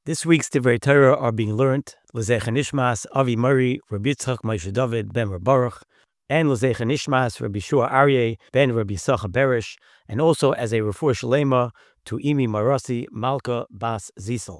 This week's Divrei Torah are being learned L'zecha Nishmas Avi Murray Rabbi Yitzchak Moshe David ben Reb Baruch and L'zecha Nishmas Rabbi Shua Aryeh ben Rabbi Sacha Berish, and also as a refuah shalema to Imi Marasi Malka Bas Zisel.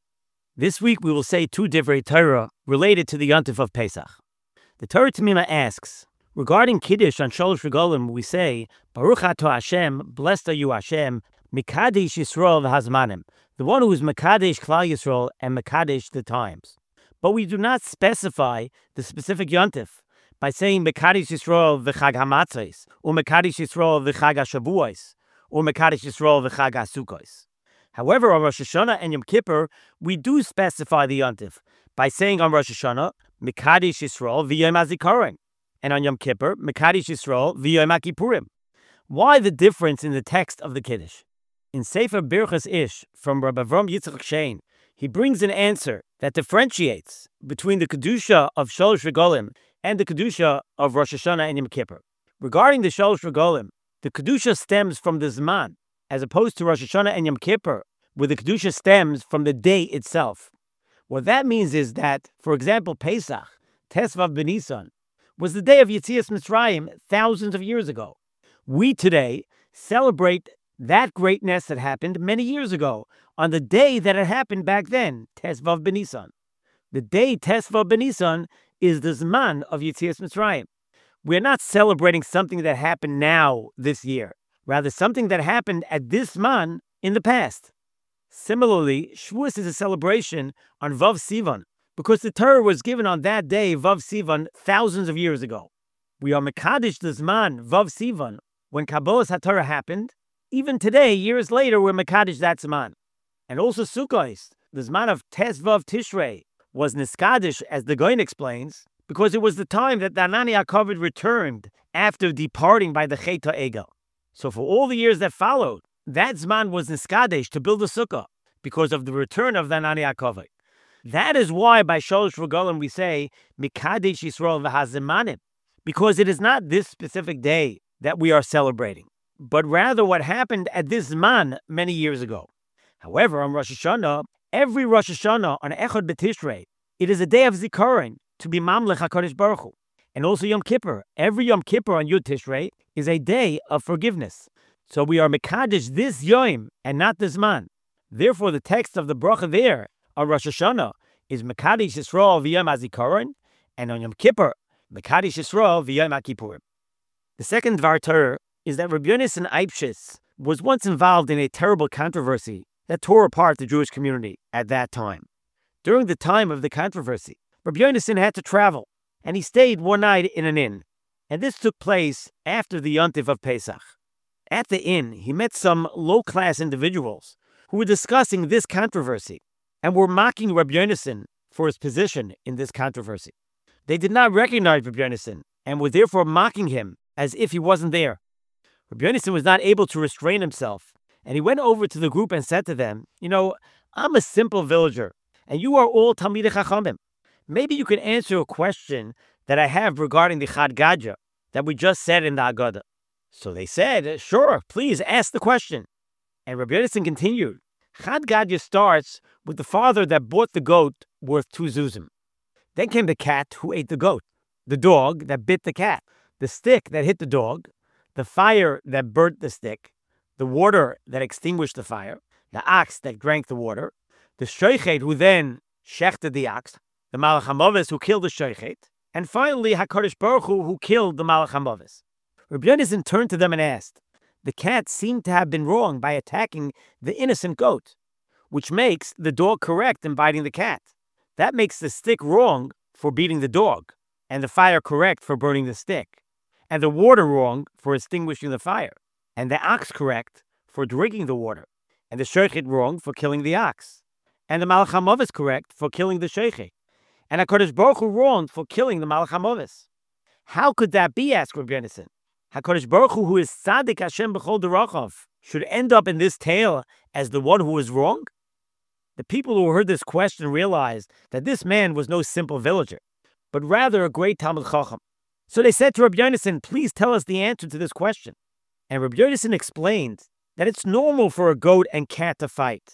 This week we will say two Divrei Torah related to the Yontif of Pesach. The Torah Tamima asks, regarding Kiddush on Sholosh Regalim, we say, Baruch Ato Hashem, blessed are you Hashem, Mikadesh Yisrael v'Hazmanim, the one who is Mekadesh Klal Yisrael and Mekadesh the times. But we do not specify the specific Yontif by saying Mekadesh Yisrael v'Chag HaMatzos, or Mekadesh Yisrael v'Chag HaShavuos, or Mekadesh Yisrael v'Chag HaSukkos. However, on Rosh Hashanah and Yom Kippur, we do specify the Yontif by saying on Rosh Hashanah, Mekadesh Yisrael v'Yom HaZikaron, and on Yom Kippur, Mekadesh Yisrael v'Yom HaKippurim. Why the difference in the text of the Kiddush? In Sefer Birchas Ish from Rabbi Avram Yitzchak Shein, he brings an answer that differentiates between the Kedusha of Sholosh Regalim and the Kedusha of Rosh Hashanah and Yom Kippur. Regarding the Sholosh Regalim, the Kedusha stems from the Zman, as opposed to Rosh Hashanah and Yom Kippur, where the Kedusha stems from the day itself. What that means is that, for example, Pesach, Tesvav B'Nisan, was the day of Yetzias Mitzrayim thousands of years ago. We today celebrate that greatness that happened many years ago on the day that it happened back then, Tesvav B'Nisan. The day Tesvav B'Nisan is the Zman of Yetzias Mitzrayim. We're not celebrating something that happened now this year, rather something that happened at this Zman in the past. Similarly, Shavuos is a celebration on Vav Sivan, because the Torah was given on that day, Vav Sivan, thousands of years ago. We are Mekadesh the Zman, Vav Sivan, when Kabbalas HaTorah happened. Even today, years later, we're Mekadesh that Zman. And also Sukkos, the Zman of Tesvav Tishrei, was Niskadish, as the Goyen explains, because it was the time that the Anani HaKavod returned after departing by the Chet HaEgel. So for all the years that followed, that Zman was Niskadish to build a Sukkah, because of the return of the Anani HaKavod. That is why by Sholosh Regalim we say, Mikadesh Yisrael v'Hazmanim, because it is not this specific day that we are celebrating, but rather what happened at this Zman many years ago. However, on Rosh Hashanah, every Rosh Hashanah on Echad B'Tishrei, it is a day of Zikaron to be Mamlech HaKadosh Baruch Hu. And also Yom Kippur, every Yom Kippur on Yud Tishrei is a day of forgiveness. So we are Mekadesh this Yom and not this Zman. Therefore, the text of the bracha there on Rosh Hashanah is Mekadesh Yisrael v'Yom HaZikaron, and on Yom Kippur, Mekadesh Yisrael v'Yom HaKippurim. The second Dvar Torah is that Rabbi Yonasan Eibshitz was once involved in a terrible controversy that tore apart the Jewish community at that time. During the time of the controversy, Rabbi Yonasan had to travel, and he stayed one night in an inn. And this took place after the Yontif of Pesach. At the inn, he met some low-class individuals who were discussing this controversy and were mocking Rabbi Yonasan for his position in this controversy. They did not recognize Rabbi Yonasan and were therefore mocking him as if he wasn't there. Rabbi Yonasan was not able to restrain himself, and he went over to the group and said to them, I'm a simple villager, and you are all Talmidei Chachamim. Maybe you can answer a question that I have regarding the Chad Gadya that we just said in the Haggadah. So they said, sure, please ask the question. And Rabbi Yonasan continued, Chad Gadya starts with the father that bought the goat worth 2 zuzim. Then came the cat who ate the goat, the dog that bit the cat, the stick that hit the dog, the fire that burnt the stick, the water that extinguished the fire, the ox that drank the water, the shoichet who then shechted the ox, the Malach HaMavis who killed the shoichet, and finally HaKadosh Baruch Hu who killed the Malach HaMavis. Rabbi Yonasan turned to them and asked, the cat seemed to have been wrong by attacking the innocent goat, which makes the dog correct in biting the cat. That makes the stick wrong for beating the dog, and the fire correct for burning the stick, and the water wrong for extinguishing the fire, and the ox correct for drinking the water, and the shoichet wrong for killing the ox, and the Malach HaMavis correct for killing the shoichet, and HaKadosh Baruch Hu wrong for killing the Malach HaMavis. How could that be, asked Rabbi Yonasan? HaKadosh Baruch Hu, who is Tzadik Hashem B'chol Derachav, should end up in this tale as the one who was wrong? The people who heard this question realized that this man was no simple villager, but rather a great Talmid Chacham. So they said to Rabbi Yonasan, please tell us the answer to this question. And Rabbi Yonasan explained that it's normal for a goat and cat to fight.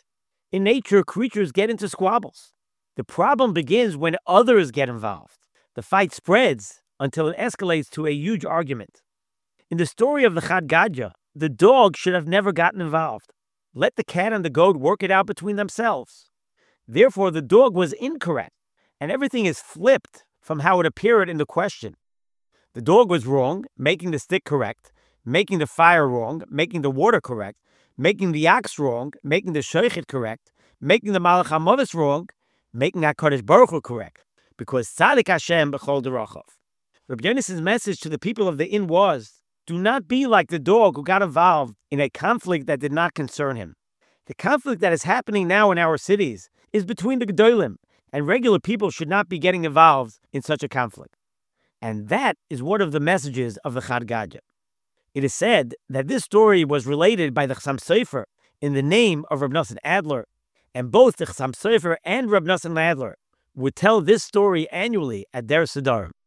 In nature, creatures get into squabbles. The problem begins when others get involved. The fight spreads until it escalates to a huge argument. In the story of the Chad Gadya, the dog should have never gotten involved. Let the cat and the goat work it out between themselves. Therefore, the dog was incorrect, and everything is flipped from how it appeared in the question. The dog was wrong, making the stick correct, making the fire wrong, making the water correct, making the ox wrong, making the shochet correct, making the Malach HaMavis wrong, making HaKadosh Baruch Hu correct, because Tzadik Hashem b'chol derachav. Rabbi Yonasan's message to the people of the inn was, do not be like the dog who got involved in a conflict that did not concern him. The conflict that is happening now in our cities is between the Gedolim, and regular people should not be getting involved in such a conflict. And that is one of the messages of the Chad Gadya. It is said that this story was related by the Chassam Sofer in the name of Reb Nosson Adler, and both the Chassam Sofer and Reb Nosson Adler would tell this story annually at their Siddharim.